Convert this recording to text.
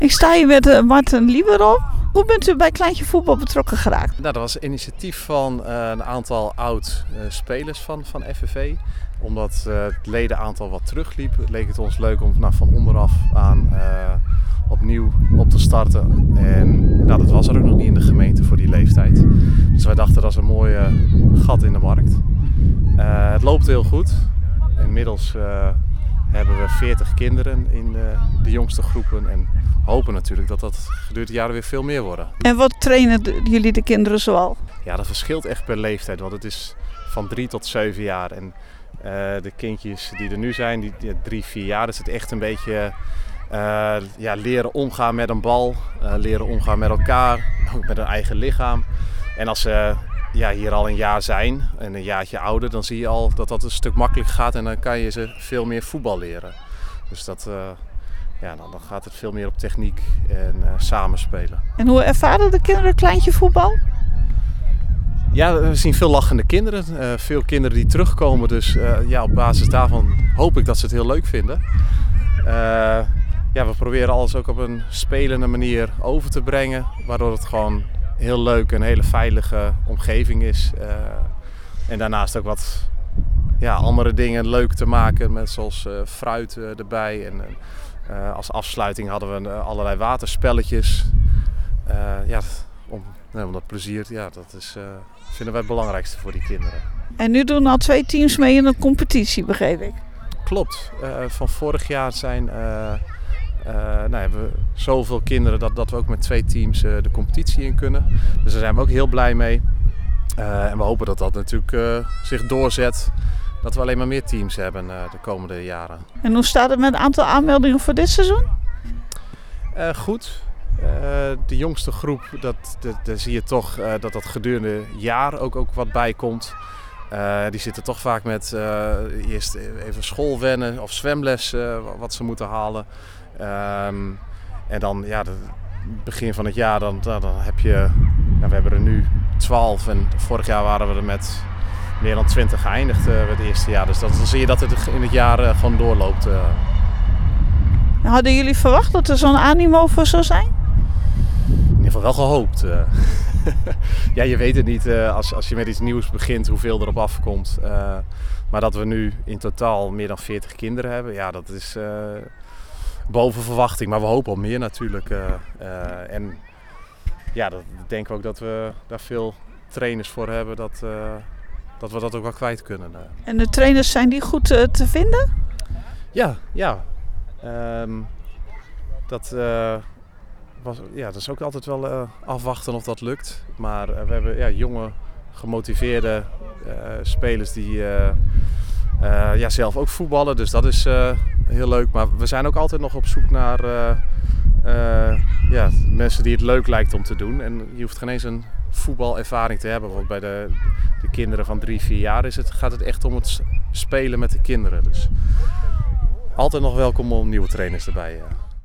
Ik sta hier met Marten Lieberop. Hoe bent u bij Kleintje Voetbal betrokken geraakt? Nou, dat was een initiatief van een aantal oud-spelers van FVV. Omdat het ledenaantal wat terugliep, leek het ons leuk om van onderaf aan opnieuw op te starten. En dat was er ook nog niet in de gemeente voor die leeftijd. Dus wij dachten dat is een mooi gat in de markt. Het loopt heel goed. Inmiddels hebben we 40 kinderen in de jongste groepen en hopen natuurlijk dat dat gedurende de jaren weer veel meer worden. En wat trainen jullie de kinderen zoal? Ja, dat verschilt echt per leeftijd, want het is van 3 tot 7 jaar. En de kindjes die er nu zijn, die 3, 4 jaar, is het echt een beetje leren omgaan met een bal, leren omgaan met elkaar, ook met hun eigen lichaam. En als ze hier al een jaar zijn en een jaartje ouder, dan zie je al dat dat een stuk makkelijker gaat en dan kan je ze veel meer voetbal leren. Dus dat, dan gaat het veel meer op techniek en samenspelen. En hoe ervaren de kinderen Kleintje Voetbal? Ja, we zien veel lachende kinderen, veel kinderen die terugkomen. Dus op basis daarvan hoop ik dat ze het heel leuk vinden. We proberen alles ook op een spelende manier over te brengen, waardoor het gewoon heel leuk en een hele veilige omgeving is. En daarnaast ook wat andere dingen leuk te maken, met zoals fruit erbij. En als afsluiting hadden we allerlei waterspelletjes. Om dat plezier, dat is, vinden wij het belangrijkste voor die kinderen. En nu doen al 2 teams mee in een competitie, begreep ik. Klopt. Van vorig jaar hebben we zoveel kinderen dat we ook met 2 teams de competitie in kunnen. Dus daar zijn we ook heel blij mee. En we hopen dat dat natuurlijk zich doorzet. Dat we alleen maar meer teams hebben de komende jaren. En hoe staat het met het aantal aanmeldingen voor dit seizoen? Goed. De jongste groep, daar zie je toch dat gedurende het jaar ook wat bij komt. Die zitten toch vaak met eerst even schoolwennen of zwemles wat ze moeten halen. En dan het begin van het jaar, dan heb je, we hebben er nu 12 en vorig jaar waren we er met meer dan 20 geëindigd het eerste jaar. Dus dan zie je dat het in het jaar gewoon doorloopt. Hadden jullie verwacht dat er zo'n animo voor zou zijn? In ieder geval wel gehoopt. Je weet het niet als je met iets nieuws begint hoeveel erop afkomt. Maar dat we nu in totaal meer dan 40 kinderen hebben, dat is boven verwachting. Maar we hopen op meer natuurlijk. Dat denken we ook dat we daar veel trainers voor hebben, dat we dat ook wel kwijt kunnen. En de trainers, zijn die goed te vinden? Ja. Dat is ook altijd wel afwachten of dat lukt. Maar we hebben jonge, gemotiveerde spelers die zelf ook voetballen. Dus dat is heel leuk. Maar we zijn ook altijd nog op zoek naar mensen die het leuk lijkt om te doen. En je hoeft geen eens een voetbalervaring te hebben. Want bij de kinderen van 3, 4 jaar gaat het echt om het spelen met de kinderen. Dus altijd nog welkom om nieuwe trainers erbij.